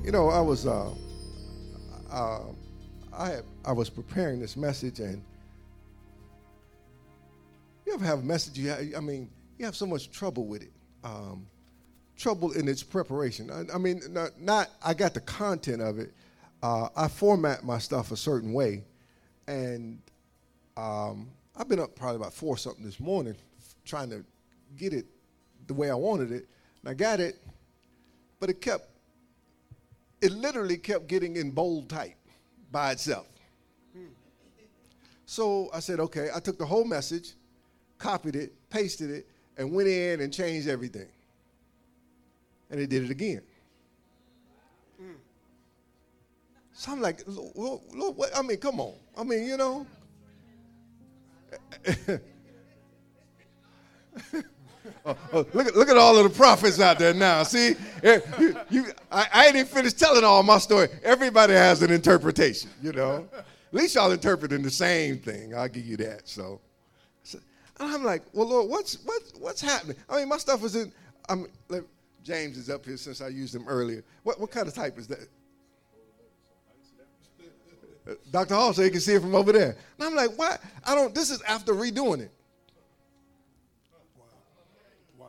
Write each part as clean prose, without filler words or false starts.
You know, uh, I was preparing this message, and you ever have a message? You have so much trouble with it, trouble in its preparation. Not I got the content of it. I format my stuff a certain way, and I've been up probably about 4 something this morning, trying to get it the way I wanted it, and I got it, but it literally kept getting in bold type by itself. So I said, okay, I took the whole message, copied it, pasted it, and went in and changed everything. And it did it again. So I'm like, Lord, what? Come on. Look at all of the prophets out there now. See, I ain't even finished telling all my story. Everybody has an interpretation, At least y'all interpreting the same thing. I'll give you that. So and I'm like, well, Lord, what's happening? My stuff is in. James is up here since I used him earlier. What kind of type is that? Dr. Hall said you can see it from over there. And I'm like, why? This is after redoing it. Wow.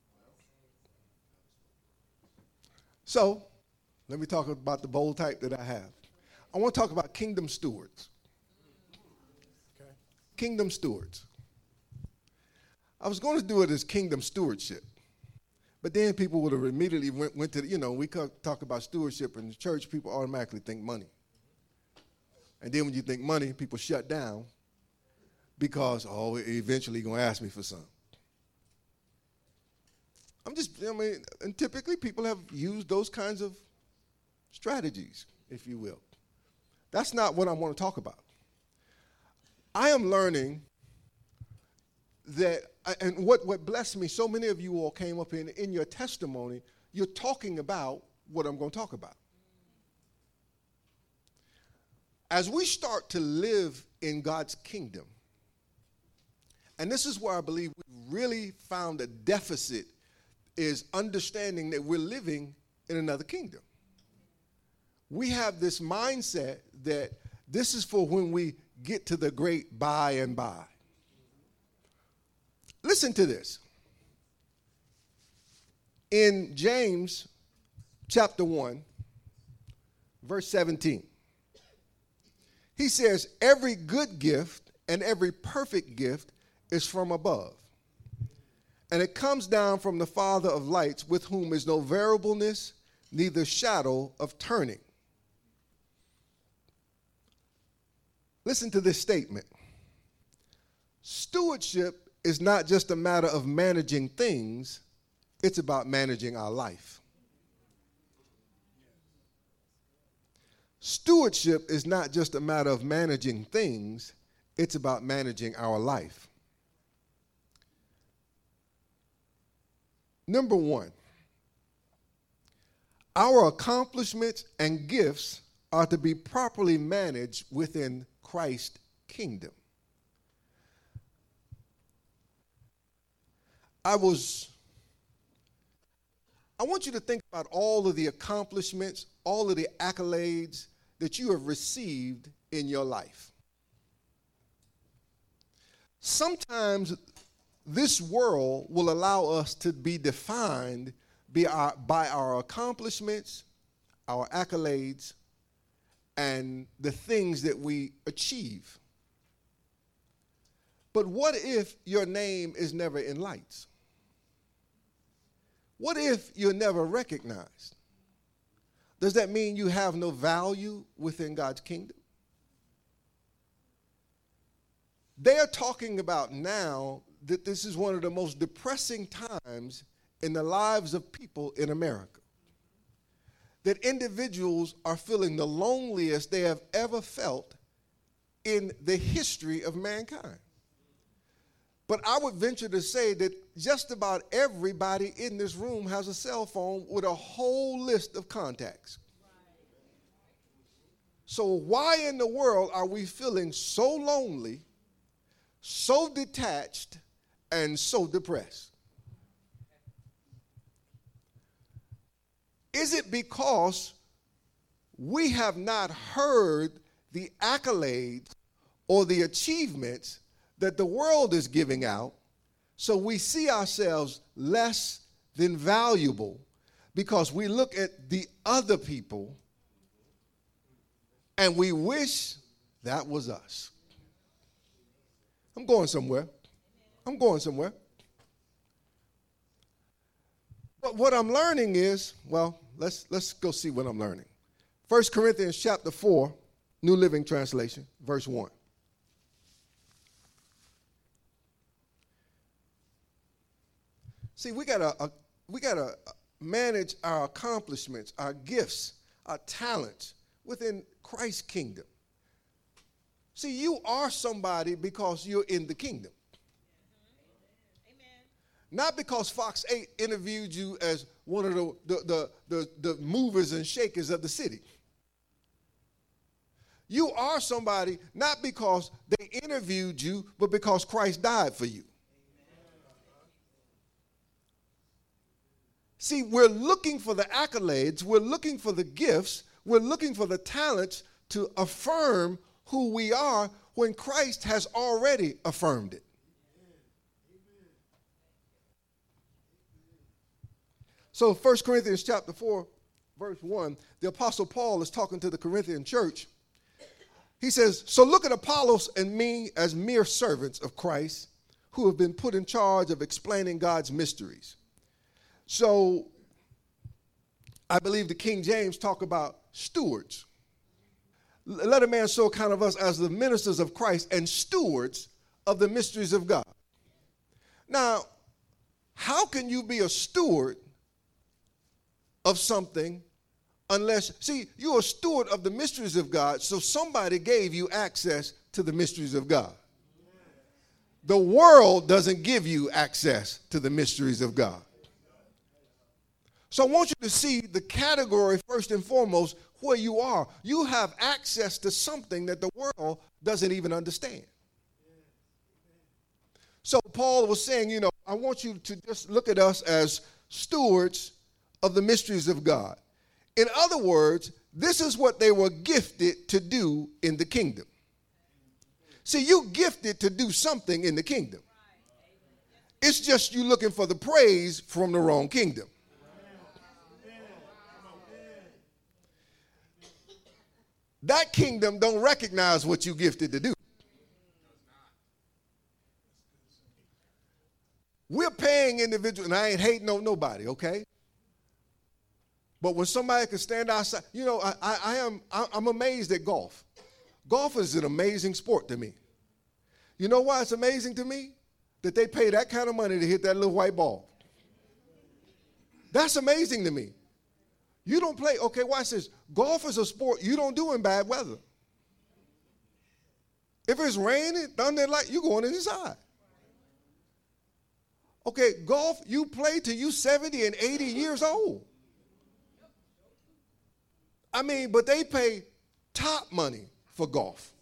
So, let me talk about the bold type that I have. I want to talk about kingdom stewards. Okay. Kingdom stewards. I was going to do it as kingdom stewardship. But then people would have immediately went to, we talk about stewardship in the church, people automatically think money. And then when you think money, people shut down because, eventually going to ask me for some. And typically people have used those kinds of strategies, if you will. That's not what I want to talk about. I am learning that, and what blessed me, so many of you all came up in your testimony, you're talking about what I'm going to talk about. As we start to live in God's kingdom, and this is where I believe we really found a deficit, is understanding that we're living in another kingdom. We have this mindset that this is for when we get to the great by and by. Listen to this. In James chapter 1, verse 17, he says, every good gift and every perfect gift is from above, and it comes down from the Father of lights, with whom is no variableness, neither shadow of turning. Listen to this statement. Stewardship is not just a matter of managing things, it's about managing our life. Stewardship is not just a matter of managing things, it's about managing our life. Number one, our accomplishments and gifts are to be properly managed within Christ's kingdom. I want you to think about all of the accomplishments, all of the accolades that you have received in your life. Sometimes this world will allow us to be defined by our accomplishments, our accolades, and the things that we achieve. But what if your name is never in lights? What if you're never recognized? Does that mean you have no value within God's kingdom? They are talking about now that this is one of the most depressing times in the lives of people in America. That individuals are feeling the loneliest they have ever felt in the history of mankind. But I would venture to say that just about everybody in this room has a cell phone with a whole list of contacts. So why in the world are we feeling so lonely, so detached, and so depressed? Is it because we have not heard the accolades or the achievements that the world is giving out, so we see ourselves less than valuable because we look at the other people and we wish that was us. I'm going somewhere. But what I'm learning is, well, let's go see what I'm learning. 1 Corinthians chapter 4, New Living Translation, verse 1. See, we gotta manage our accomplishments, our gifts, our talents within Christ's kingdom. See, you are somebody because you're in the kingdom. Amen. Not because Fox 8 interviewed you as one of the movers and shakers of the city. You are somebody not because they interviewed you, but because Christ died for you. See, we're looking for the accolades, we're looking for the gifts, we're looking for the talents to affirm who we are when Christ has already affirmed it. So 1 Corinthians chapter 4, verse 1, the Apostle Paul is talking to the Corinthian church. He says, so look at Apollos and me as mere servants of Christ who have been put in charge of explaining God's mysteries. So I believe the King James talk about stewards. Let a man so count of us as the ministers of Christ and stewards of the mysteries of God. Now, how can you be a steward of something unless, see, you're a steward of the mysteries of God, so somebody gave you access to the mysteries of God. The world doesn't give you access to the mysteries of God. So I want you to see the category first and foremost where you are. You have access to something that the world doesn't even understand. So Paul was saying, I want you to just look at us as stewards of the mysteries of God. In other words, this is what they were gifted to do in the kingdom. See, you gifted to do something in the kingdom. It's just you looking for the praise from the wrong kingdom. That kingdom don't recognize what you gifted to do. We're paying individuals, and I ain't hating on nobody, okay? But when somebody can stand outside, I'm amazed at golf. Golf is an amazing sport to me. You know why it's amazing to me? That they pay that kind of money to hit that little white ball. That's amazing to me. You don't play, okay, watch this. Golf is a sport you don't do in bad weather. If it's raining, thunder, light, you're going inside. Okay, golf, you play till you 70 and 80 years old. I mean, but they pay top money for golf.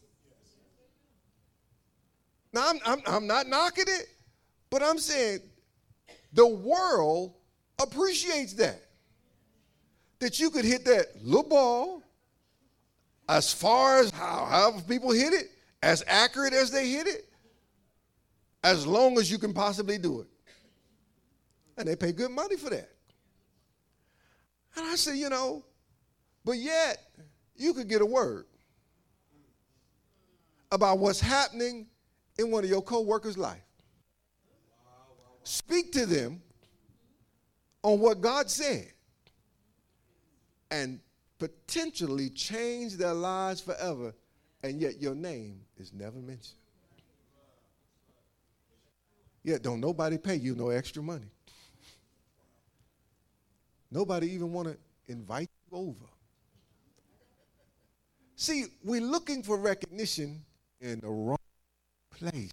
Now, I'm not knocking it, but I'm saying the world appreciates that. That you could hit that little ball as far as however people hit it, as accurate as they hit it, as long as you can possibly do it. And they pay good money for that. And I said, but yet you could get a word about what's happening in one of your co-workers' life. Speak to them on what God said and potentially change their lives forever, and yet your name is never mentioned. Yet don't nobody pay you no extra money. Nobody even want to invite you over. See, we're looking for recognition in the wrong place.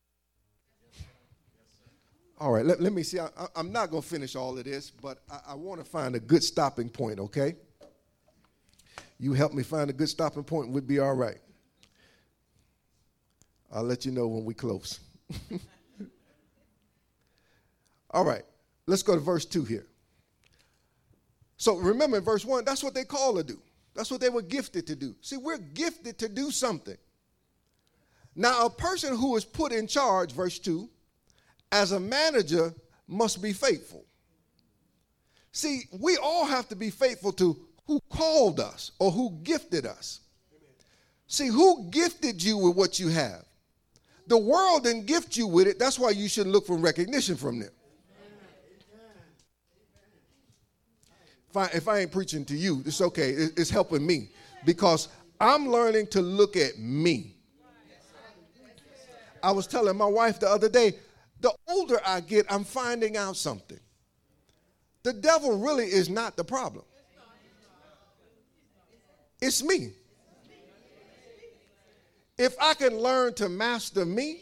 All right, let me see. I'm not going to finish all of this, but I want to find a good stopping point, okay? You help me find a good stopping point, we'd be all right. I'll let you know when we close. All right, let's go to verse 2 here. So remember in verse 1, that's what they call to do. That's what they were gifted to do. See, we're gifted to do something. Now, a person who is put in charge, verse 2, as a manager must be faithful. See, we all have to be faithful to who called us or who gifted us. See, who gifted you with what you have? The world didn't gift you with it. That's why you shouldn't look for recognition from them. If I ain't preaching to you, it's okay. It's helping me because I'm learning to look at me. I was telling my wife the other day, the older I get, I'm finding out something. The devil really is not the problem. It's me. If I can learn to master me,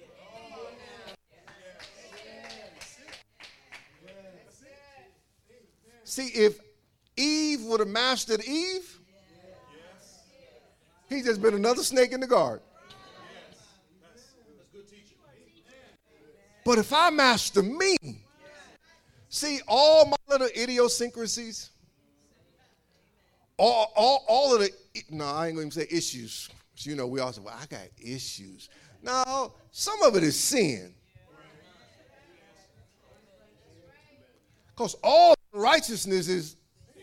see, if Eve would have mastered Eve, he's just been another snake in the garden. But if I master me, see, all my little idiosyncrasies, all of the, no, I ain't going to say issues. You know, we all say, well, I got issues. No, some of it is sin. Because all righteousness is,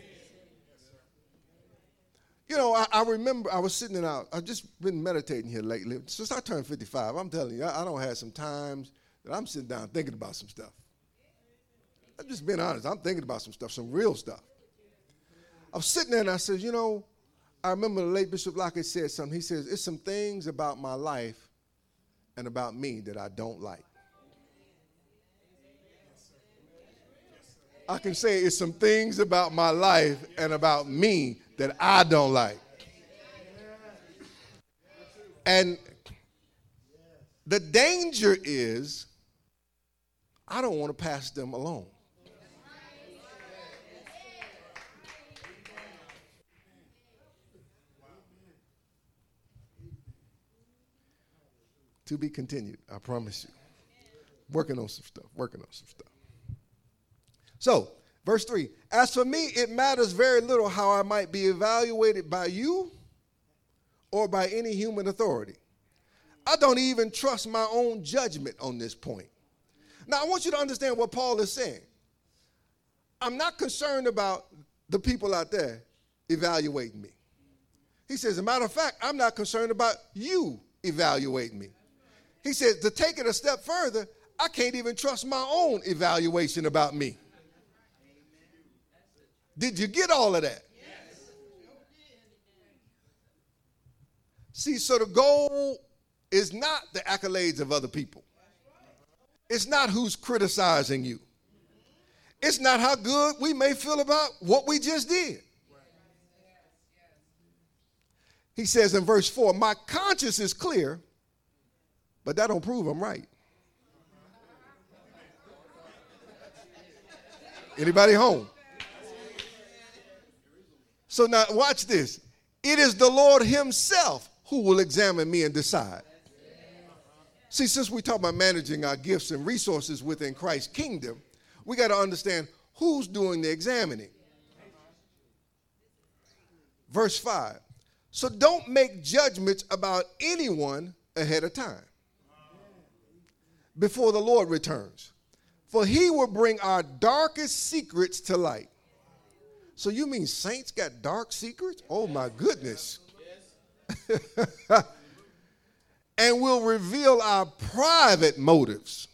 you know, I remember I was sitting out, I've just been meditating here lately. Since I turned 55, I'm telling you, I don't have some times that I'm sitting down thinking about some stuff. I'm just being honest. I'm thinking about some stuff, some real stuff. I was sitting there and I said, you know, I remember the late Bishop Lockett said something. He says, it's some things about my life and about me that I don't like. I can say it's some things about my life and about me that I don't like. And the danger is I don't want to pass them along. To be continued, I promise you. Working on some stuff. So, verse 3, as for me, it matters very little how I might be evaluated by you or by any human authority. I don't even trust my own judgment on this point. Now, I want you to understand what Paul is saying. I'm not concerned about the people out there evaluating me. He says, as a matter of fact, I'm not concerned about you evaluating me. He says, to take it a step further, I can't even trust my own evaluation about me. Did you get all of that? Yes. See, so the goal is not the accolades of other people. It's not who's criticizing you. It's not how good we may feel about what we just did. He says in verse 4, my conscience is clear, but that don't prove I'm right. Anybody home? So now watch this. It is the Lord himself who will examine me and decide. See, since we talk about managing our gifts and resources within Christ's kingdom, we got to understand who's doing the examining. Verse 5. So don't make judgments about anyone ahead of time before the Lord returns. For he will bring our darkest secrets to light. So you mean saints got dark secrets? Oh my goodness. And will reveal our private motives.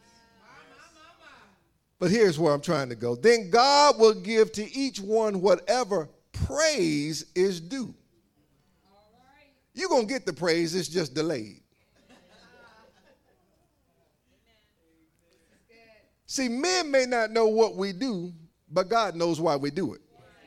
But here's where I'm trying to go. Then God will give to each one whatever praise is due. You're going to get the praise, it's just delayed. See, men may not know what we do, but God knows why we do it.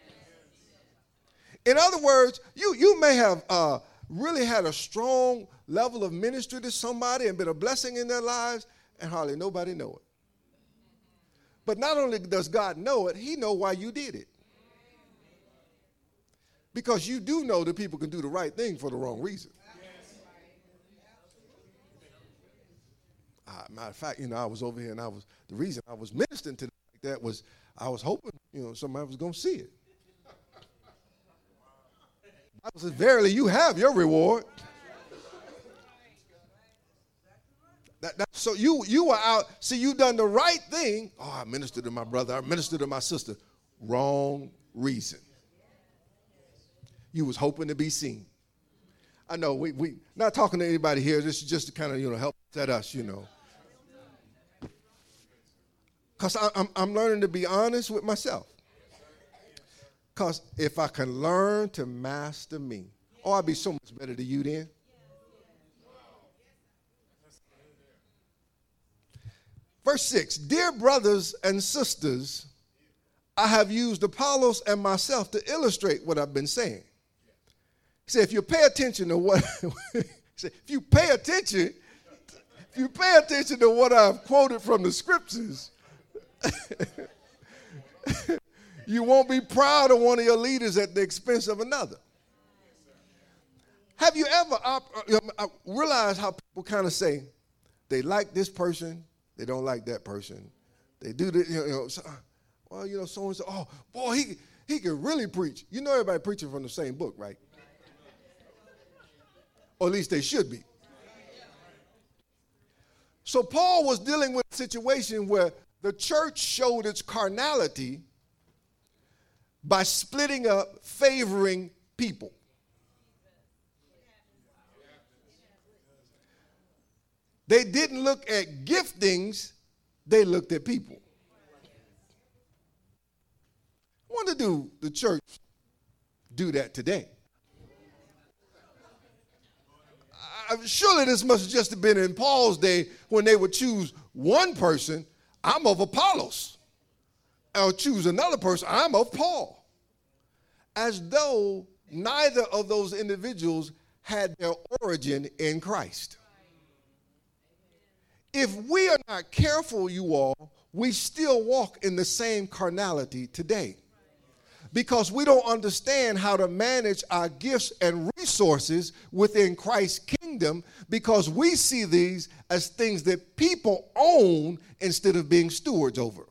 In other words, you may have really had a strong level of ministry to somebody and been a blessing in their lives, and hardly nobody know it. But not only does God know it, he knows why you did it. Because you do know that people can do the right thing for the wrong reason. Matter of fact, I was over here and the reason I was ministering to them like that was I was hoping, somebody was going to see it. I said, verily, you have your reward. So you were out. See, you done the right thing. Oh, I ministered to my brother. I ministered to my sister. Wrong reason. You was hoping to be seen. I know we not talking to anybody here. This is just to kind of help set us. Because I'm learning to be honest with myself. Because if I can learn to master me, I'd be so much better than you then. Verse 6, dear brothers and sisters, I have used Apollos and myself to illustrate what I've been saying. He said, if you pay attention to what, if you pay attention to what I've quoted from the scriptures, you won't be proud of one of your leaders at the expense of another. Have you ever realized how people kind of say they like this person, they don't like that person. They do this, so-and-so, oh, boy, he can really preach. Everybody preaching from the same book, right? Or at least they should be. So Paul was dealing with a situation where the church showed its carnality by splitting up, favoring people. They didn't look at giftings, they looked at people. I wonder, do the church do that today? Surely this must have just been in Paul's day when they would choose one person, I'm of Apollos. Or choose another person, I'm of Paul. As though neither of those individuals had their origin in Christ. If we are not careful, you all, we still walk in the same carnality today. Because we don't understand how to manage our gifts and resources within Christ's kingdom, because we see these as things that people own instead of being stewards over.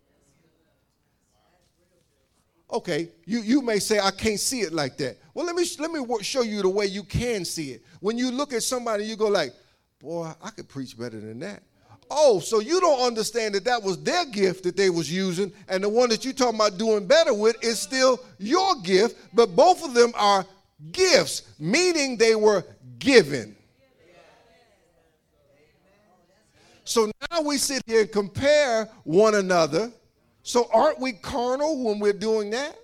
Okay, you may say, I can't see it like that. Well, let me show you the way you can see it. When you look at somebody, you go like, boy, I could preach better than that. Oh, so you don't understand that was their gift that they was using, and the one that you're talking about doing better with is still your gift, but both of them are gifts, meaning they were given. So now we sit here and compare one another. So aren't we carnal when we're doing that?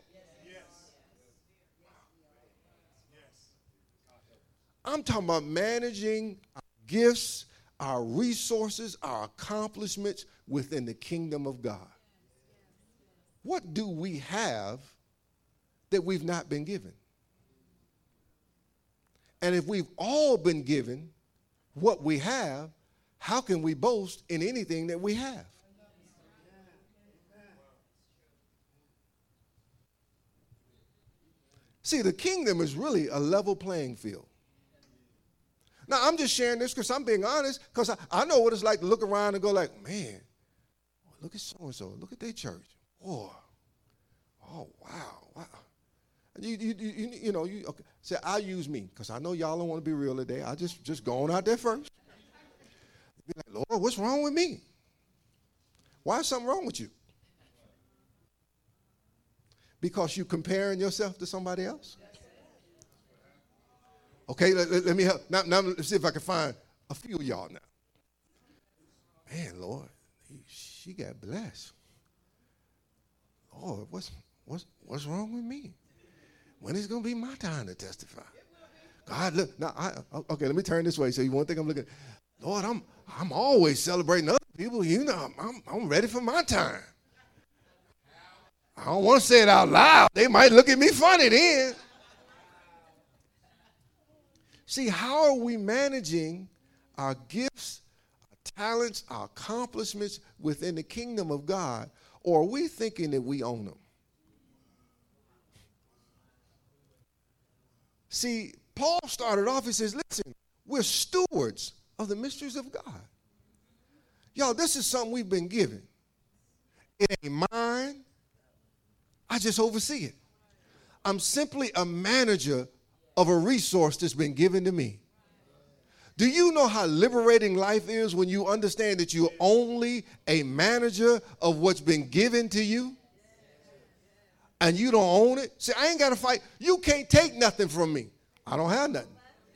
I'm talking about managing our gifts, our resources, our accomplishments within the kingdom of God. What do we have that we've not been given? And if we've all been given what we have, how can we boast in anything that we have? See, the kingdom is really a level playing field. Now, I'm just sharing this because I'm being honest, because I know what it's like to look around and go like, man, look at so-and-so. Look at their church. Boy. Oh, wow. And you okay. Say, I'll use me, because I know y'all don't want to be real today. I'll just go on out there first. Be like, Lord, what's wrong with me? Why is something wrong with you? Because you comparing yourself to somebody else? Okay, let me help. Now let's see if I can find a few of y'all now. Man, Lord, she got blessed. Lord, what's wrong with me? When is it going to be my time to testify? God, look, now, okay, let me turn this way so you won't think I'm looking. Lord, I'm always celebrating other people. I'm ready for my time. I don't want to say it out loud. They might look at me funny then. See, how are we managing our gifts, our talents, our accomplishments within the kingdom of God? Or are we thinking that we own them? See, Paul started off, he says, listen, we're stewards of the mysteries of God. Y'all, this is something we've been given. It ain't mine. I just oversee it. I'm simply a manager of a resource that's been given to me. Do you know how liberating life is when you understand that you're only a manager of what's been given to you? And you don't own it? See, I ain't got to fight. You can't take nothing from me. I don't have nothing.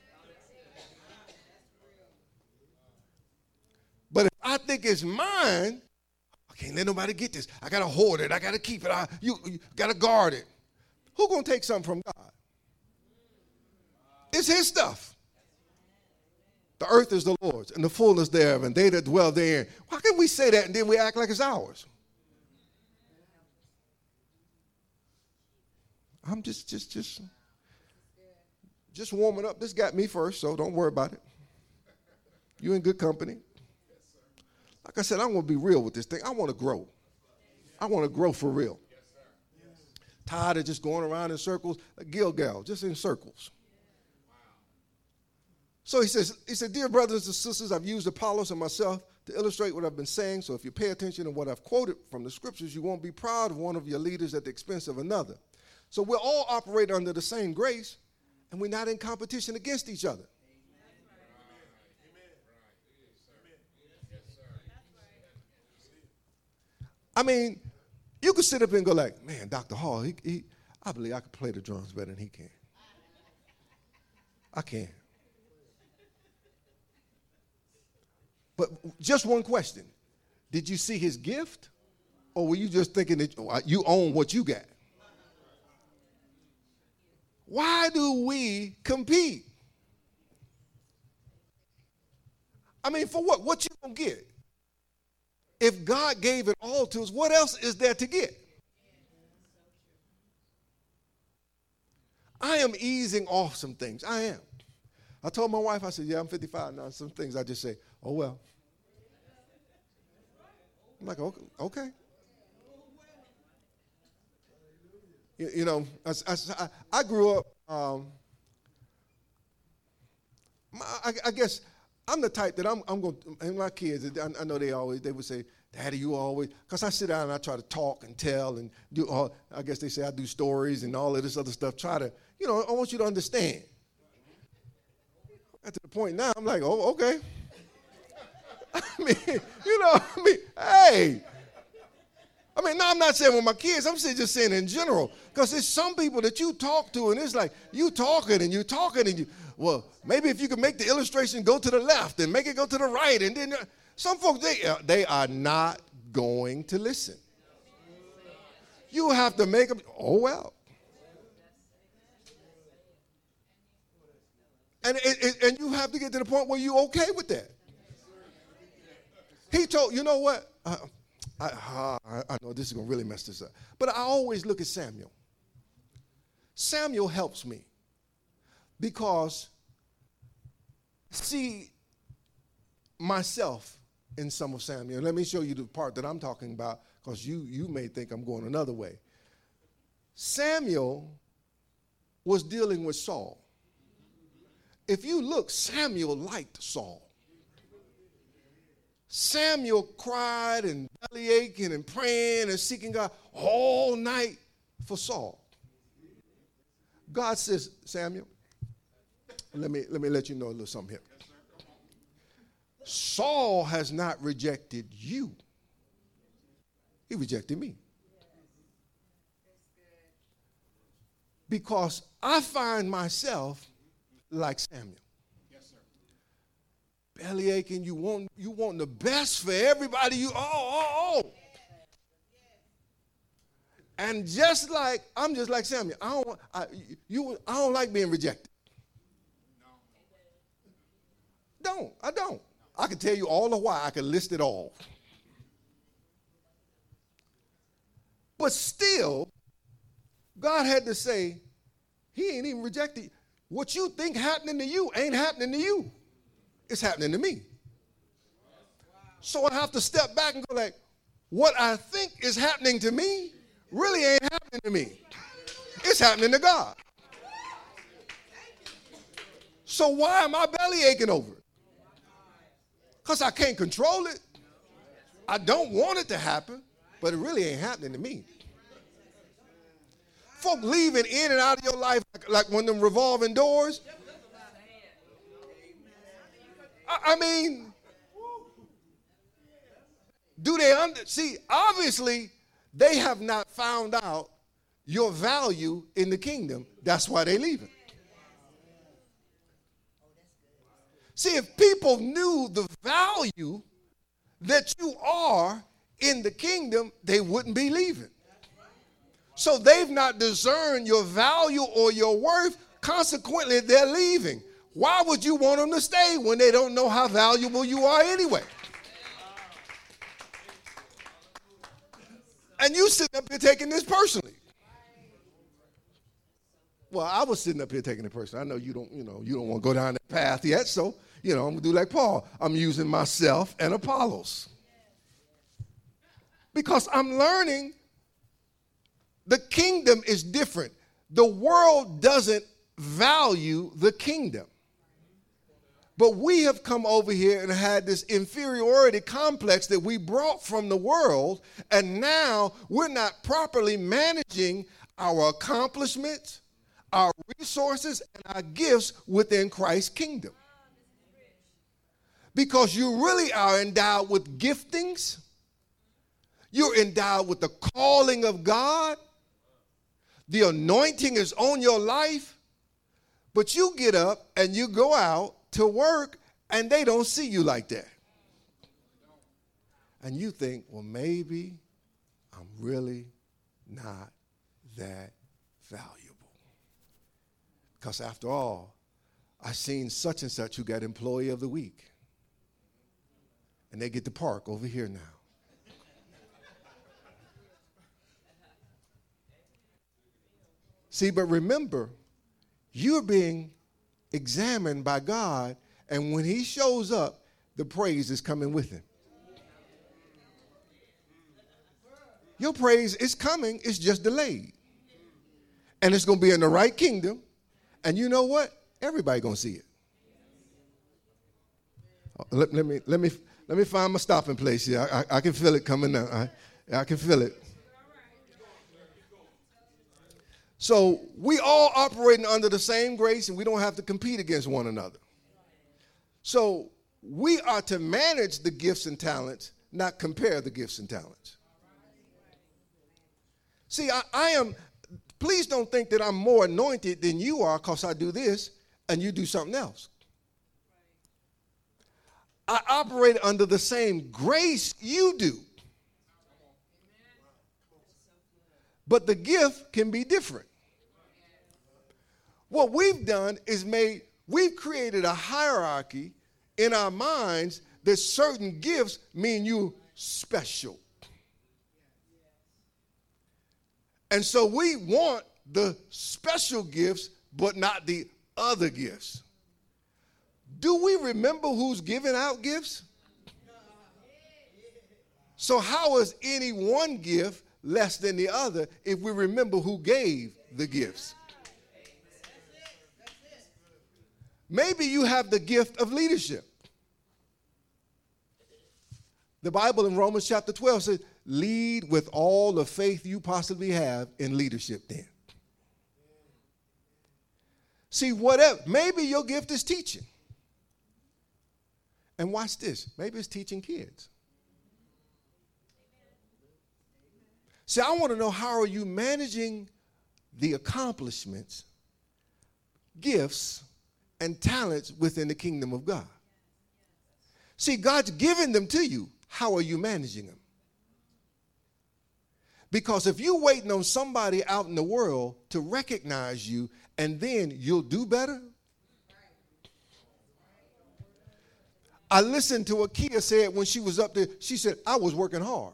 But if I think it's mine, I can't let nobody get this. I got to hoard it. I got to keep it. You got to guard it. Who's going to take something from God? It's his stuff. The earth is the Lord's and the fullness thereof, and they that dwell therein. Why can we say that and then we act like it's ours? I'm just warming up. This got me first, so don't worry about it. You in good company. Like I said, I'm going to be real with this thing. I want to grow. I want to grow for real. Tired of just going around in circles, like Gilgal, just in circles. So he said, dear brothers and sisters, I've used Apollos and myself to illustrate what I've been saying. So if you pay attention to what I've quoted from the scriptures, you won't be proud of one of your leaders at the expense of another. So we'll all operate under the same grace, and we're not in competition against each other. I mean, you could sit up and go like, man, Dr. Hall, I believe I could play the drums better than he can. I can. But just one question. Did you see his gift? Or were you just thinking that you own what you got? Why do we compete? I mean, for what? What you gonna get? If God gave it all to us, what else is there to get? I am easing off some things. I am. I told my wife, I said, yeah, I'm 55 now. Some things I just say, oh, well. I'm like, okay. You know, I grew up, I guess I'm the type that I'm going to, and my kids, I know they would say, Daddy, you always, because I sit down and I try to talk and tell and do all, I guess they say I do stories and all of this other stuff, try to, you know, I want you to understand. At the point now, I'm like, oh, okay. I mean, hey. I mean, no, I'm not saying with my kids. I'm just saying in general. Because there's some people that you talk to, and it's like you talking, and you, well, maybe if you could make the illustration go to the left and make it go to the right. And then some folks, they are not going to listen. You have to make them, oh, well. And you have to get to the point where you're okay with that. He told, you know what? I know this is going to really mess this up. But I always look at Samuel. Samuel helps me because see myself in some of Samuel. Let me show you the part that I'm talking about because you may think I'm going another way. Samuel was dealing with Saul. If you look, Samuel liked Saul. Samuel cried and belly aching and praying and seeking God all night for Saul. God says, Samuel, let me let you know a little something here. Saul has not rejected you. He rejected me. Because I find myself like Samuel. Yes, sir. Belly aching, you want the best for everybody. And I'm just like Samuel. I don't like being rejected. I don't. I can tell you all the why. I can list it all. But still, God had to say, he ain't even rejected you. What you think happening to you ain't happening to you. It's happening to me. So I have to step back and go like, what I think is happening to me really ain't happening to me. It's happening to God. So why am I belly aching over it? Because I can't control it. I don't want it to happen, but it really ain't happening to me. folk leaving in and out of your life like one of them revolving doors? I mean, do they see, obviously, they have not found out your value in the kingdom. That's why they leaving. See, if people knew the value that you are in the kingdom, they wouldn't be leaving. So they've not discerned your value or your worth. Consequently, they're leaving. Why would you want them to stay when they don't know how valuable you are anyway? And you sitting up here taking this personally. Well, I was sitting up here taking it personally. I know you don't want to go down that path yet. So, I'm going to do like Paul. I'm using myself and Apollos. Because I'm learning the kingdom is different. The world doesn't value the kingdom. But we have come over here and had this inferiority complex that we brought from the world, and now we're not properly managing our accomplishments, our resources, and our gifts within Christ's kingdom. Because you really are endowed with giftings. You're endowed with the calling of God. The anointing is on your life. But you get up and you go out to work and they don't see you like that. And you think, well, maybe I'm really not that valuable. Because after all, I seen such and such who got employee of the week. And they get to park over here now. See, but remember, you're being examined by God, and when he shows up, the praise is coming with him. Your praise is coming, it's just delayed. And it's going to be in the right kingdom, and you know what? Everybody going to see it. Let me find my stopping place here. I can feel it coming now. I can feel it. So we all operating under the same grace, and we don't have to compete against one another. So we are to manage the gifts and talents, not compare the gifts and talents. See, I am, please don't think that I'm more anointed than you are because I do this and you do something else. I operate under the same grace you do. But the gift can be different. What we've done is we've created a hierarchy in our minds that certain gifts mean you special. And so we want the special gifts, but not the other gifts. Do we remember who's giving out gifts? So how is any one gift less than the other if we remember who gave the gifts? Maybe you have the gift of leadership. The Bible in Romans chapter 12 says, lead with all the faith you possibly have in leadership then. See, whatever, maybe your gift is teaching. And watch this, maybe it's teaching kids. See, I want to know, how are you managing the accomplishments, gifts, and talents within the kingdom of God? See, God's given them to you. How are you managing them? Because if you're waiting on somebody out in the world to recognize you and then you'll do better. I listened to what Kia said when she was up there. She said, I was working hard.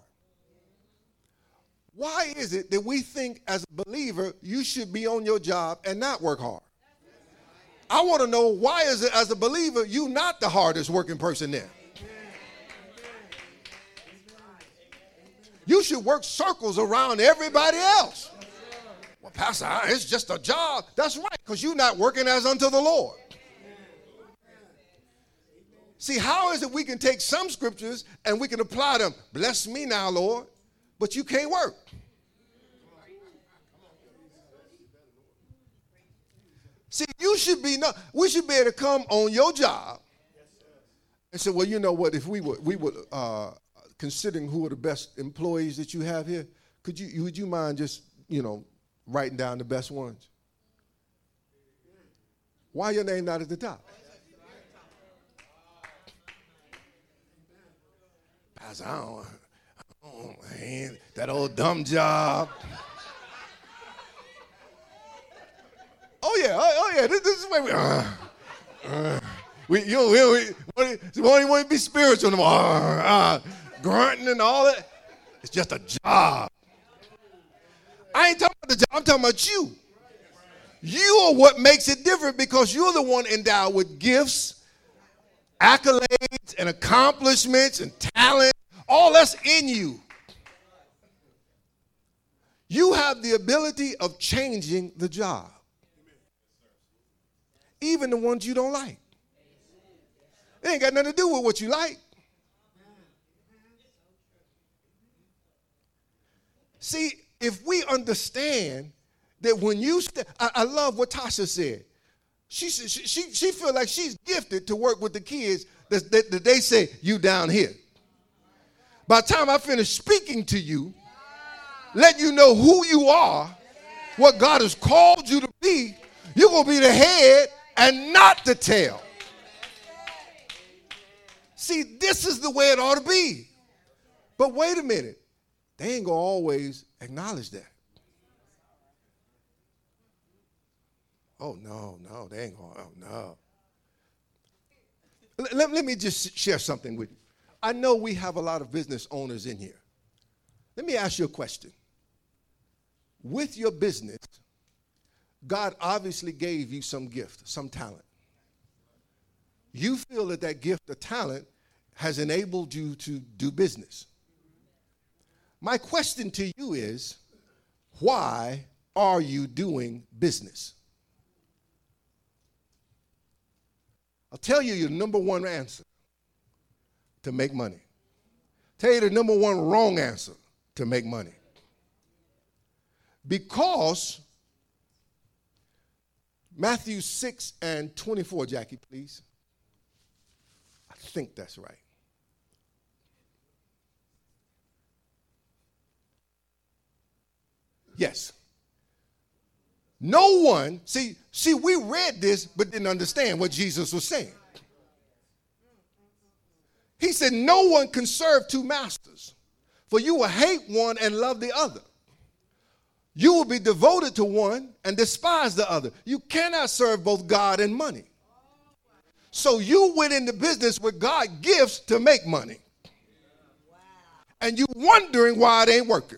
Why is it that we think as a believer you should be on your job and not work hard? I want to know, why is it as a believer you not the hardest working person there? You should work circles around everybody else. Well, Pastor, it's just a job. That's right, because you're not working as unto the Lord. See, how is it we can take some scriptures and we can apply them? Bless me now, Lord, but you can't work. See, we should be able to come on your job and say, well, you know what, if we would considering who are the best employees that you have here, would you mind just, writing down the best ones? Why your name not at the top? Pastor, man, that old dumb job. Oh yeah, this is where we won't even be spiritual no more. Grunting and all that. It's just a job. I ain't talking about the job. I'm talking about you. You are what makes it different because you're the one endowed with gifts, accolades, and accomplishments and talent. All that's in you. You have the ability of changing the job. Even the ones you don't like. It ain't got nothing to do with what you like. See, if we understand that when you, I love what Tasha said. She feel like she's gifted to work with the kids that they say, you down here. By the time I finish speaking to you, let you know who you are, what God has called you to be, you're going to be the head and not the tail. See, this is the way it ought to be. But wait a minute. They ain't going to always acknowledge that. Oh, no, they ain't going to, oh, no. Let me just share something with you. I know we have a lot of business owners in here. Let me ask you a question. With your business, God obviously gave you some gift, some talent. You feel that gift or talent has enabled you to do business. My question to you is, why are you doing business? I'll tell you your number one answer: to make money. Tell you the number one wrong answer: to make money. Because Matthew 6:24, Jackie, please. I think that's right. Yes. No one, see, we read this but didn't understand what Jesus was saying. He said, no one can serve two masters, for you will hate one and love the other. You will be devoted to one and despise the other. You cannot serve both God and money. So you went into business with God gifts to make money. And you wondering why it ain't working.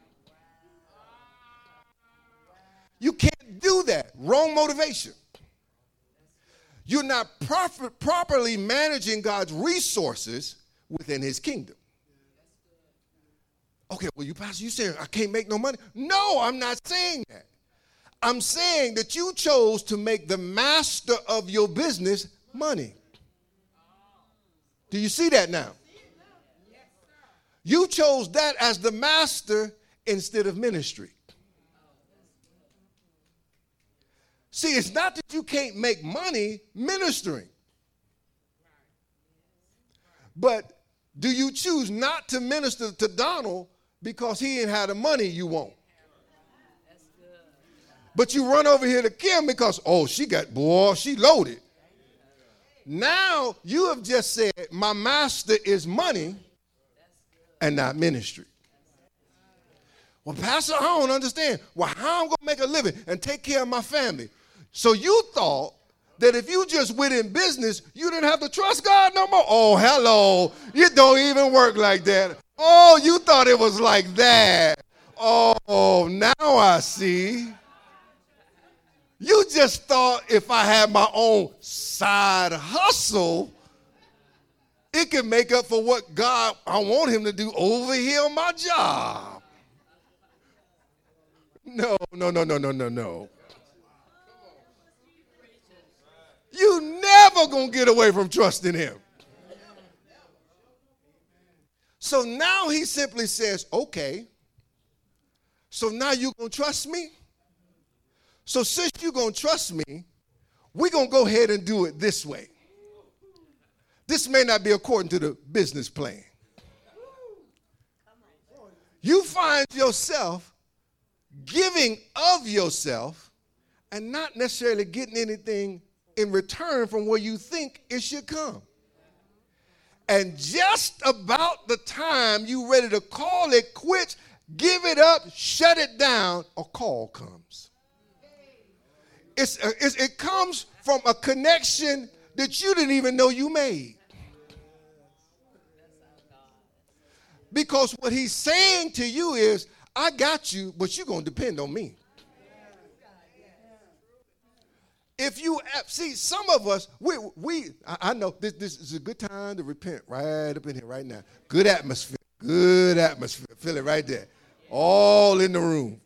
You can't do that. Wrong motivation. You're not properly managing God's resources within his kingdom. Okay, well, Pastor, you saying I can't make no money? No, I'm not saying that. I'm saying that you chose to make the master of your business money. Do you see that now? You chose that as the master instead of ministry. See, it's not that you can't make money ministering. But do you choose not to minister to Donald because he ain't had the money you want? But you run over here to Kim because, she loaded. Now you have just said, my master is money and not ministry. Well, Pastor, I don't understand. Well, how I'm going to make a living and take care of my family? So you thought that if you just went in business, you didn't have to trust God no more? Oh, hello. It don't even work like that. Oh, you thought it was like that. Oh, now I see. You just thought if I had my own side hustle, it could make up for what God, I want him to do over here on my job. No. You never gonna get away from trusting him. So now he simply says, okay, so now you gonna trust me? So since you gonna trust me, we're going to go ahead and do it this way. This may not be according to the business plan. You find yourself giving of yourself and not necessarily getting anything in return from where you think it should come. And just about the time you ready to call it quits, give it up, shut it down, a call comes. It comes from a connection that you didn't even know you made. Because what he's saying to you is, I got you, but you're going to depend on me. If you see, some of us, I know this is a good time to repent right up in here right now. Good atmosphere. Feel it right there. All in the room.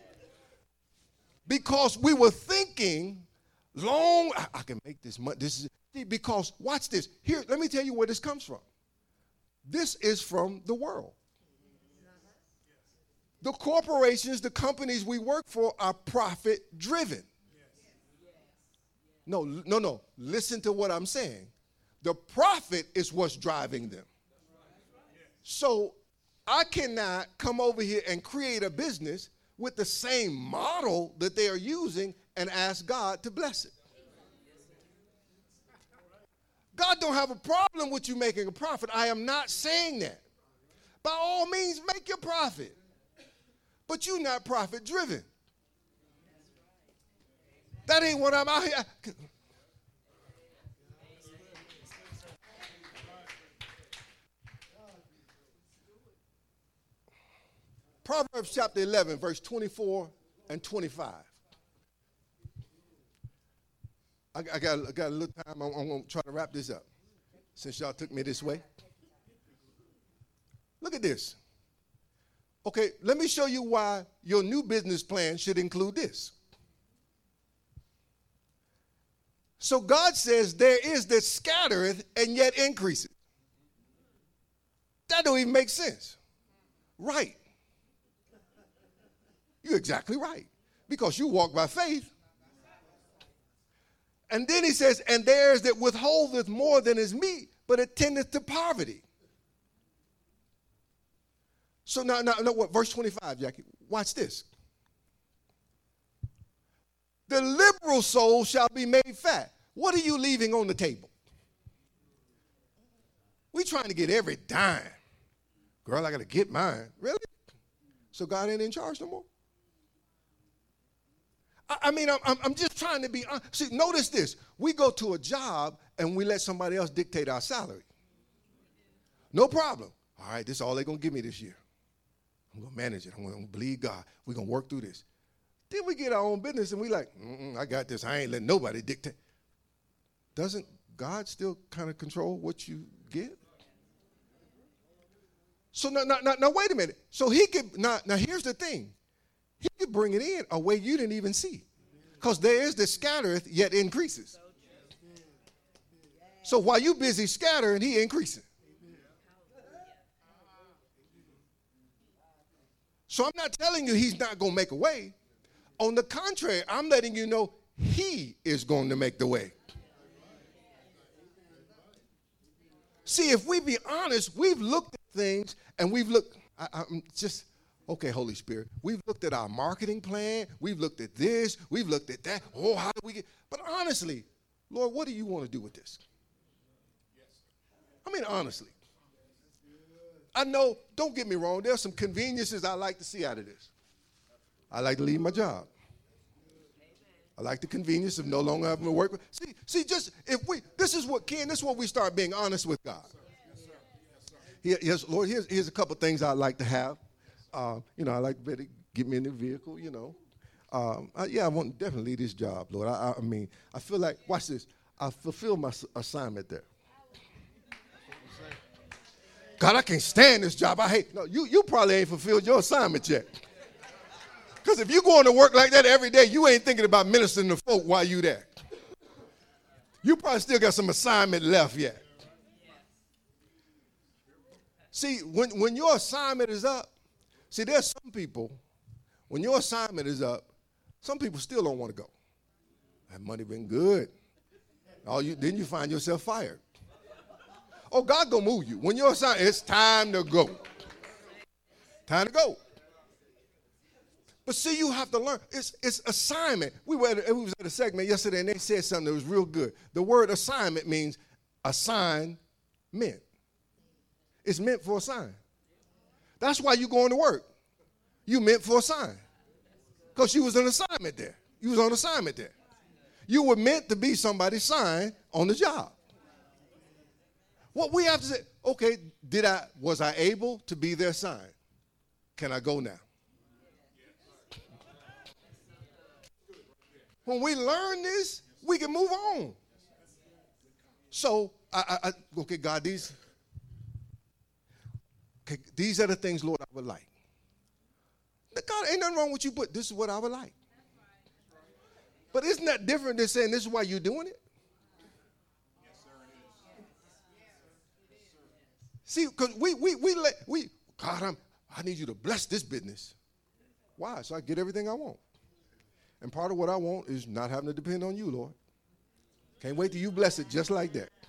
Because we were thinking long, I can make this much. Because watch this. Here, let me tell you where this comes from. This is from the world. The corporations, the companies we work for are profit driven. No. Listen to what I'm saying. The profit is what's driving them. So I cannot come over here and create a business with the same model that they are using and ask God to bless it. God don't have a problem with you making a profit. I am not saying that. By all means, make your profit. But you're not profit driven. That ain't what I'm out here. Proverbs chapter 11, verse 24 and 25. I got a little time. I'm going to try to wrap this up since y'all took me this way. Look at this. Okay, let me show you why your new business plan should include this. So God says there is that scattereth and yet increaseth. That don't even make sense. Right. You're exactly right. Because you walk by faith. And then he says, and there is that withholdeth more than is meet, but it tendeth to poverty. So now what? Verse 25, Jackie. Watch this. The liberal soul shall be made fat. What are you leaving on the table? We trying to get every dime. Girl, I got to get mine. Really? So God ain't in charge no more? I'm just trying to be honest. See, notice this. We go to a job and we let somebody else dictate our salary. No problem. All right, this is all they're going to give me this year. I'm going to manage it. I'm going to believe God. We're going to work through this. Then we get our own business and we like, I got this. I ain't letting nobody dictate. Doesn't God still kind of control what you get? So now wait a minute. So he could, now here's the thing. He could bring it in a way you didn't even see. Because there is that scattereth yet increases. So while you busy scattering, he increasing. So I'm not telling you he's not going to make a way. On the contrary, I'm letting you know he is going to make the way. See, if we be honest, we've looked at things and we've looked, okay, Holy Spirit, we've looked at our marketing plan. We've looked at this. We've looked at that. Oh, how do we get? But honestly, Lord, what do you want to do with this? I mean, honestly. I know, don't get me wrong, there's some conveniences I like to see out of this. I like to leave my job. I like the convenience of no longer having to work. See, just if this is what we start being honest with God. Yes, Lord, here's a couple things I'd like to have. I like to get me in the vehicle, I want to definitely leave this job, Lord. I feel like, watch this, I fulfilled my assignment there. God, I can't stand this job. I hate. No, you probably ain't fulfilled your assignment yet. Because if you're going to work like that every day, you ain't thinking about ministering to folk while you there. You probably still got some assignment left yet. See, when your assignment is up, there's some people, when your assignment is up, some people still don't want to go. That money been good. Then you find yourself fired. Oh, God gonna move you. When you're assigned, it's time to go. Time to go. But see, you have to learn. It's assignment. We was at a segment yesterday, and they said something that was real good. The word assignment means assignment. It's meant for a sign. That's why you going to work. You meant for a sign. Because you was an assignment there. You was on assignment there. You were meant to be somebody's sign on the job. What we have to say, okay, was I able to be their sign? Can I go now? When we learn this, we can move on. So, okay, God, these are the things, Lord, I would like. God, ain't nothing wrong with you, but this is what I would like. But isn't that different than saying this is why you're doing it? See, because God, I need you to bless this business. Why? So I get everything I want. And part of what I want is not having to depend on you, Lord. Can't wait till you bless it just like that.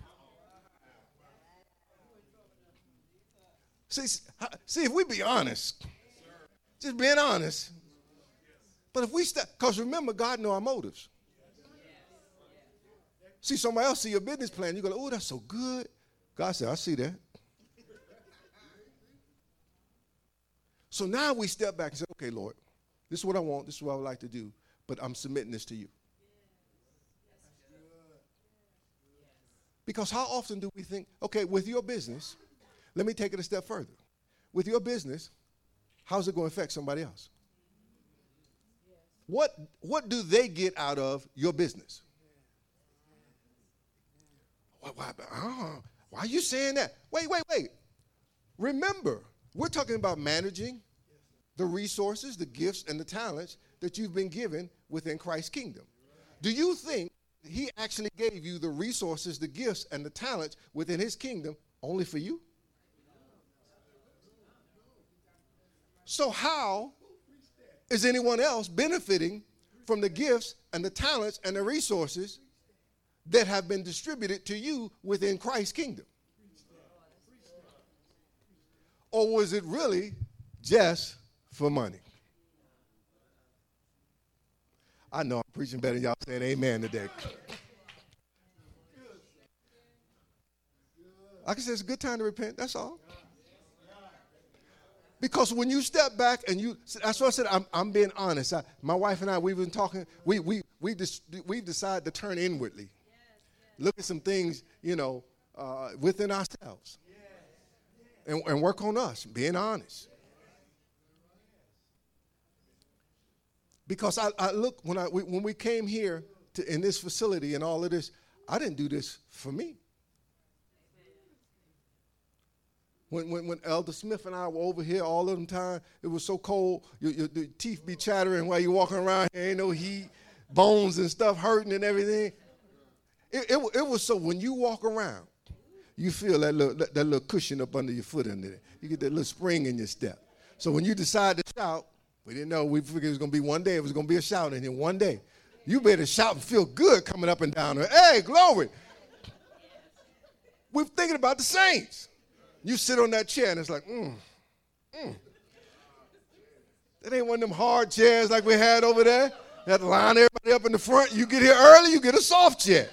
See, if we be honest, just being honest. But if we because remember, God knows our motives. See, somebody else see your business plan, you go, oh, that's so good. God said, I see that. So now we step back and say, okay, Lord, this is what I want. This is what I would like to do. But I'm submitting this to you. Because how often do we think, okay, with your business, let me take it a step further. With your business, how's it going to affect somebody else? What do they get out of your business? Why are you saying that? Wait. Remember, we're talking about managing the resources, the gifts, and the talents that you've been given within Christ's kingdom. Do you think he actually gave you the resources, the gifts, and the talents within his kingdom only for you? So how is anyone else benefiting from the gifts and the talents and the resources that have been distributed to you within Christ's kingdom? Or was it really just for money? I know I'm preaching better than y'all saying amen today. Like I said, it's a good time to repent. That's all. Because when you step back and that's what I said, I'm being honest. My wife and I, we've been talking, we've decided to turn inwardly. Look at some things, within ourselves. And work on us, being honest. Because I look, when we came here in this facility and all of this, I didn't do this for me. When Elder Smith and I were over here all of the time, it was so cold, your teeth be chattering while you're walking around here, ain't no heat, bones and stuff hurting and everything. It was so when you walk around, you feel that little cushion up under your foot under there. You get that little spring in your step. So when you decide to shout, we didn't know, we figured it was going to be one day, it was going to be a shout in here one day. You better shout and feel good coming up and down there. Hey, glory. We're thinking about the saints. You sit on that chair and it's like, That ain't one of them hard chairs like we had over there. You have to line everybody up in the front. You get here early, you get a soft chair.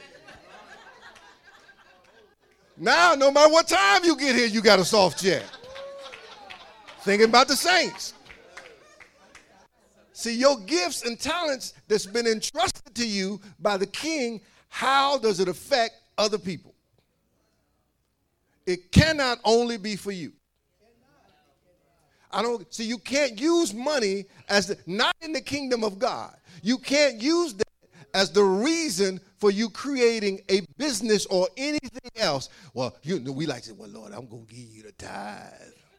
Now, no matter what time you get here, you got a soft chair. Thinking about the saints. See, your gifts and talents that's been entrusted to you by the King, how does it affect other people? It cannot only be for you. You can't use money not in the kingdom of God. You can't use that as the reason for you creating a business or anything else. Well, we like to say, well, Lord, I'm going to give you the tithe.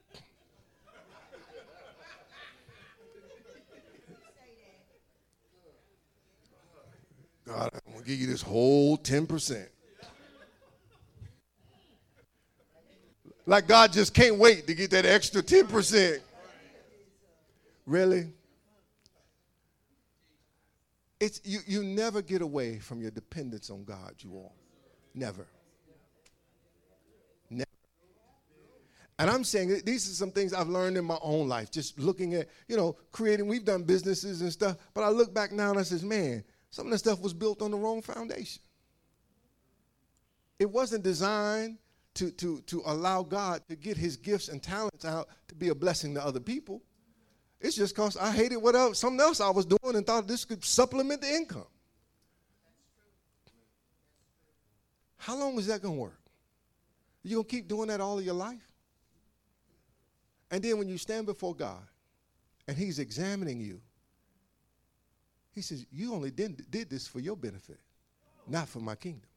God, I'm going to give you this whole 10%. Like God just can't wait to get that extra 10%. Really? You never get away from your dependence on God, you all. Never. Never. And I'm saying that these are some things I've learned in my own life, just looking at, creating. We've done businesses and stuff, but I look back now and I says, man, some of the stuff was built on the wrong foundation. It wasn't designed to allow God to get his gifts and talents out to be a blessing to other people. It's just because I hated something else I was doing and thought this could supplement the income. How long is that going to work? You going to keep doing that all of your life? And then when you stand before God and he's examining you, he says, you only did this for your benefit, not for my kingdom.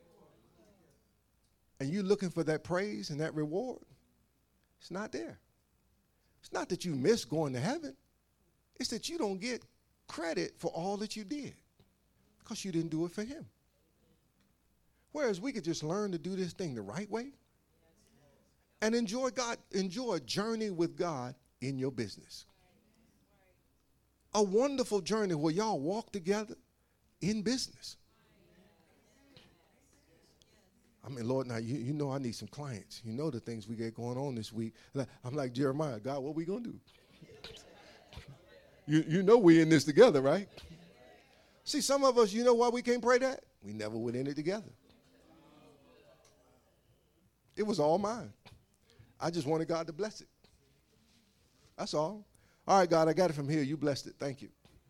And you're looking for that praise and that reward. It's not there. It's not that you miss going to heaven. It's that you don't get credit for all that you did because you didn't do it for him. Whereas we could just learn to do this thing the right way and enjoy a journey with God in your business. A wonderful journey where y'all walk together in business. I mean, Lord, now you know I need some clients. You know the things we get going on this week. I'm like Jeremiah, God, what we going to do? you know we in this together, right? See, some of us, you know why we can't pray that? We never went in it together. It was all mine. I just wanted God to bless it. That's all. All right, God, I got it from here. You blessed it. Thank you.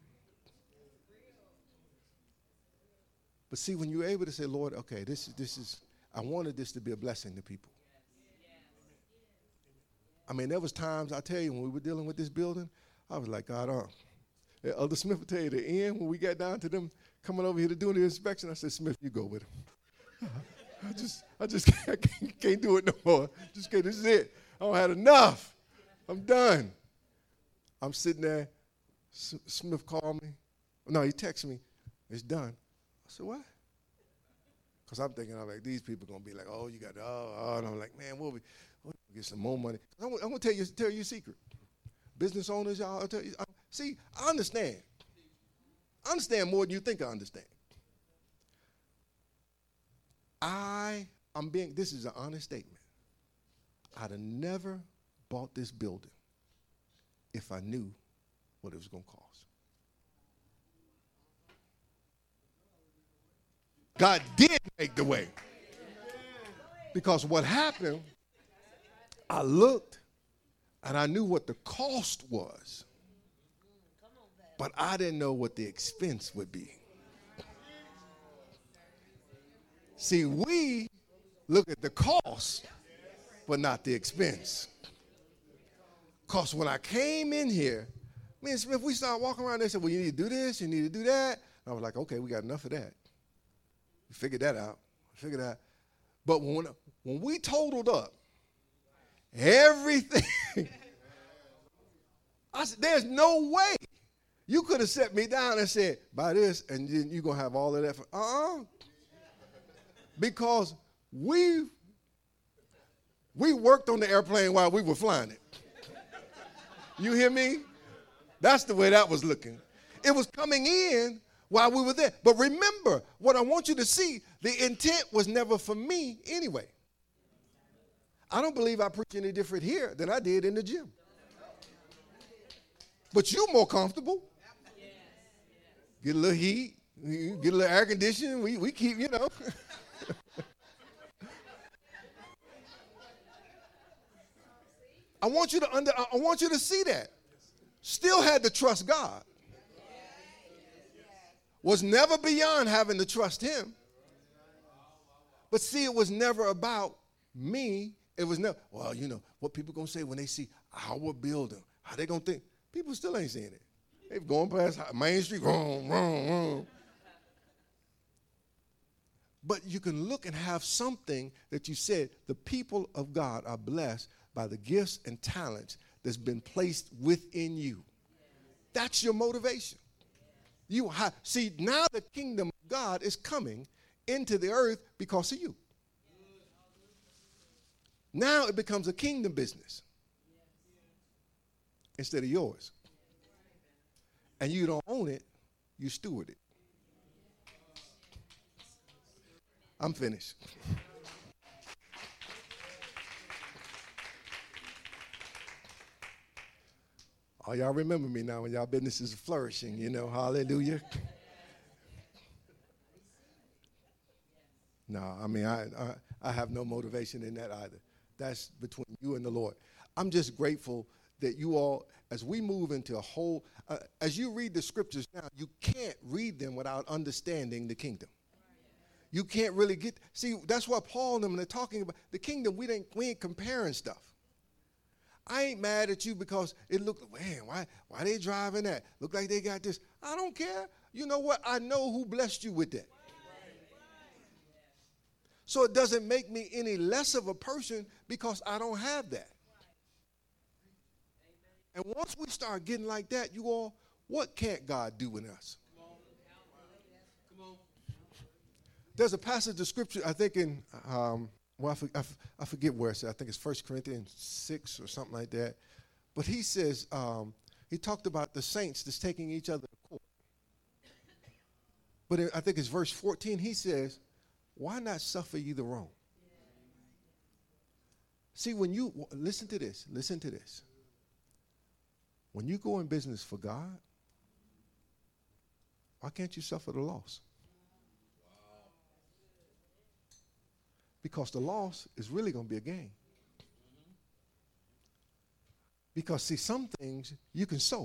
But see, when you're able to say, Lord, okay, this is, I wanted this to be a blessing to people. I mean, there was times, I tell you, when we were dealing with this building, I was like, God, Elder Smith will tell you the end when we got down to them coming over here to do the inspection. I said, Smith, you go with him. I just can't do it no more. Just can't. This is it. I don't have enough. I'm done. I'm sitting there. Smith called me. No, he texted me. It's done. I said, what? Because I'm thinking, these people are going to be like, oh, you got, and I'm like, man, we'll get some more money. I'm going to tell you a secret. Business owners, y'all, I'll tell you. See, I understand. I understand more than you think I understand. This is an honest statement. I'd have never bought this building if I knew what it was going to cost. God did make the way. Because what happened, I looked and I knew what the cost was, but I didn't know what the expense would be. See, we look at the cost, but not the expense. Because when I came in here, me and Smith, we started walking around. They said, well, you need to do this, you need to do that. And I was like, okay, we got enough of that. We figured that out. But when we totaled up everything, I said, there's no way you could have set me down and said, buy this, and then you're going to have all of that. Because we worked on the airplane while we were flying it. You hear me? That's the way that was looking. It was coming in while we were there. But remember, what I want you to see, the intent was never for me anyway. I don't believe I preach any different here than I did in the gym. But you're more comfortable. Get a little heat, get a little air conditioning. We keep, I want you to see that. Still had to trust God. Was never beyond having to trust him. But see, it was never about me. It was never, what people going to say when they see our building. How they going to think? People still ain't seeing it. They're going past Main Street. Wrong. But you can look and have something that you said, the people of God are blessed by the gifts and talents that's been placed within you. That's your motivation. See, now the kingdom of God is coming into the earth because of you. Now it becomes a kingdom business instead of yours. And you don't own it, you steward it. I'm finished. Oh, y'all remember me now when y'all business is flourishing, hallelujah. No, I mean, I have no motivation in that either. That's between you and the Lord. I'm just grateful that you all, as we move into a whole, as you read the scriptures now, you can't read them without understanding the kingdom. You can't really see, that's why Paul and them, they're talking about the kingdom, we ain't comparing stuff. I ain't mad at you because it looked, man, why they driving that? Look like they got this. I don't care. You know what? I know who blessed you with that. So it doesn't make me any less of a person because I don't have that. And once we start getting like that, you all, what can't God do in us? There's a passage of scripture, I think in, I forget where it's at. I think it's 1 Corinthians 6 or something like that. But he says, he talked about the saints that's taking each other to court. But I think it's verse 14, he says, why not suffer ye the wrong? See, when you, listen to this. When you go in business for God, why can't you suffer the loss? Because the loss is really going to be a gain. Because, see, some things you can sow.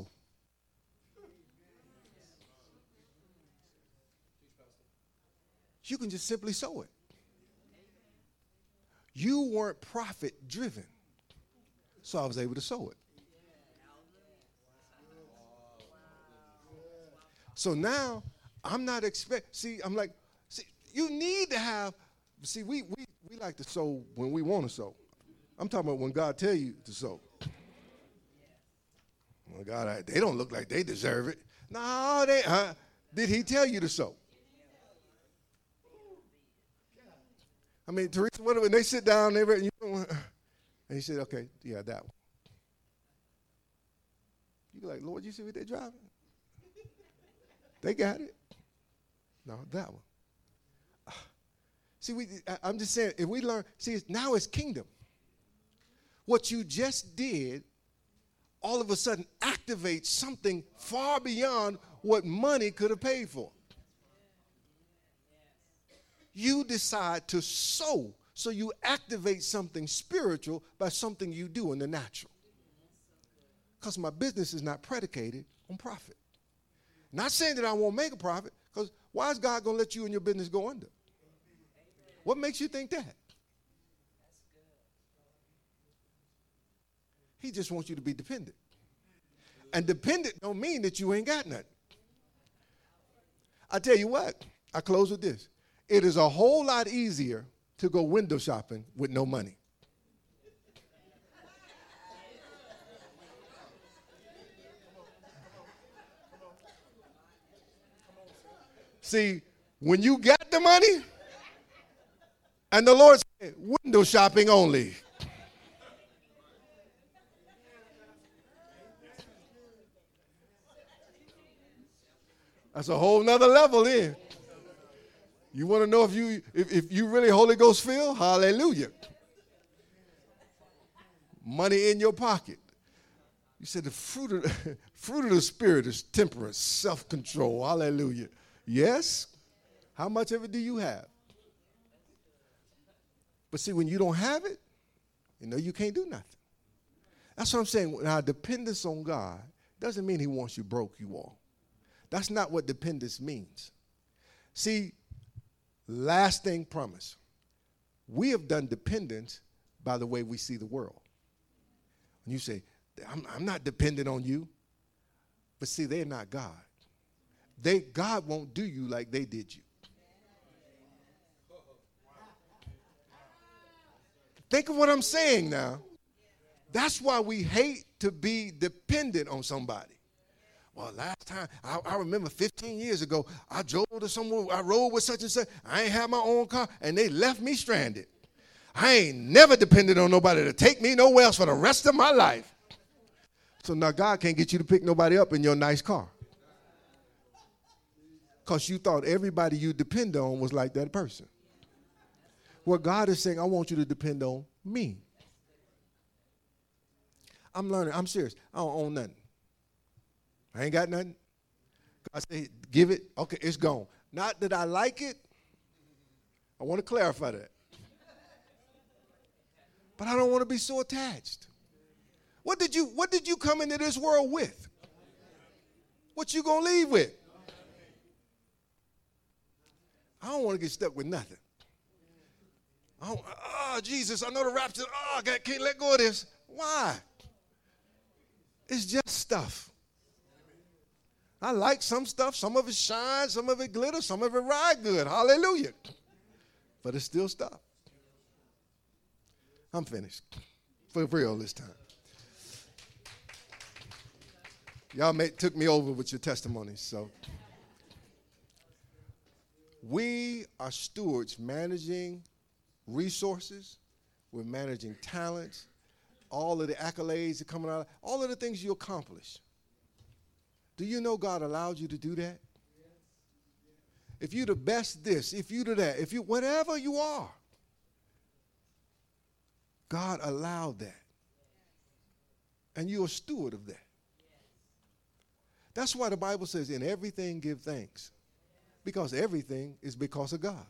You can just simply sow it. You weren't profit driven, so I was able to sow it. So now I'm not you need to have, we like to sow when we want to sow. I'm talking about when God tell you to sow. Well, God, they don't look like they deserve it. No, did he tell you to sow? I mean, Teresa, when they sit down, and he said, okay, yeah, that one. You're like, Lord, you see what they're driving? They got it. No, that one. See, I'm just saying, if we learn, see, now it's kingdom. What you just did, all of a sudden activates something far beyond what money could have paid for. You decide to sow, so you activate something spiritual by something you do in the natural. Because my business is not predicated on profit. Not saying that I won't make a profit, because why is God going to let you and your business go under? What makes you think that? He just wants you to be dependent. And dependent don't mean that you ain't got nothing. I tell you what, I close with this. It is a whole lot easier to go window shopping with no money. See, when you got the money, and the Lord said, window shopping only. That's a whole nother level in. You want to know if you really Holy Ghost filled? Hallelujah. Money in your pocket. You said the fruit of the Spirit is temperance, self-control. Hallelujah. Yes. How much of it do you have? But see, when you don't have it, you can't do nothing. That's what I'm saying. Our dependence on God doesn't mean he wants you broke, you all. That's not what dependence means. See, lasting promise. We have done dependence by the way we see the world. When you say, I'm not dependent on you. But see, they're not God. God won't do you like they did you. Think of what I'm saying now. That's why we hate to be dependent on somebody. Well, last time, I remember 15 years ago, I drove to somewhere, I rode with such and such. I ain't have my own car, and they left me stranded. I ain't never depended on nobody to take me nowhere else for the rest of my life. So now God can't get you to pick nobody up in your nice car. Because you thought everybody you depend on was like that person. Where God is saying, I want you to depend on me. I'm learning. I'm serious. I don't own nothing. I ain't got nothing. God say, give it. Okay, it's gone. Not that I like it. I want to clarify that. But I don't want to be so attached. What did you come into this world with? What you gonna leave with? I don't want to get stuck with nothing. Jesus, I know the rapture. I can't let go of this. Why? It's just stuff. I like some stuff. Some of it shines, some of it glitters, some of it ride good. Hallelujah. But it's still stuff. I'm finished. For real this time. Y'all took me over with your testimonies. So we are stewards managing resources. We're managing talents. All of the accolades that are coming out, all of the things you accomplish. Do you know God allowed you to do that? If you're the best this, if you do that, if you whatever you are, God allowed that. And you're a steward of that. That's why the Bible says, in everything give thanks. Because everything is because of God.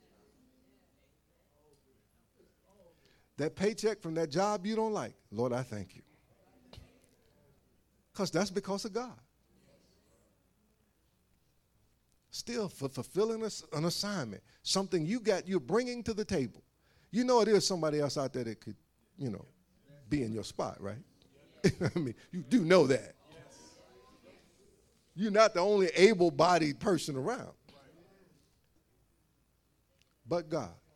That paycheck from that job you don't like, Lord, I thank you. Because that's because of God. Still, for fulfilling an assignment, something you're bringing to the table. You know it is somebody else out there that could, be in your spot, right? I mean, you do know that. You're not the only able-bodied person around. But God.